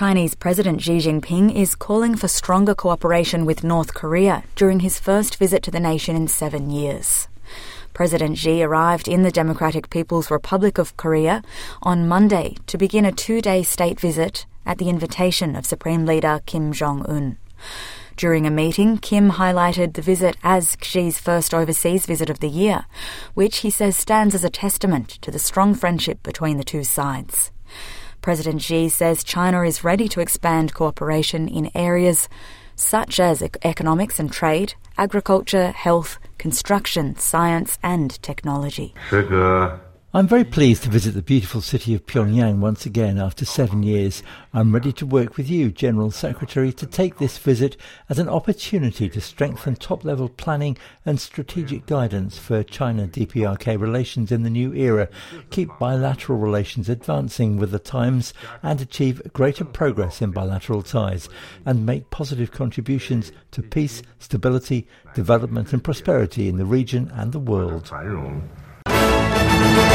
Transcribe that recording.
Chinese President Xi Jinping is calling for stronger cooperation with North Korea during his first visit to the nation in 7 years. President Xi arrived in the Democratic People's Republic of Korea on Monday to begin a 2-day state visit at the invitation of Supreme Leader Kim Jong-un. During a meeting, Kim highlighted the visit as Xi's first overseas visit of the year, which he says stands as a testament to the strong friendship between the two sides. President Xi says China is ready to expand cooperation in areas such as economics and trade, agriculture, health, construction, science and technology. I'm very pleased to visit the beautiful city of Pyongyang once again after 7 years. I'm ready to work with you, General Secretary, to take this visit as an opportunity to strengthen top-level planning and strategic guidance for China-DPRK relations in the new era, keep bilateral relations advancing with the times and achieve greater progress in bilateral ties, and make positive contributions to peace, stability, development and prosperity in the region and the world.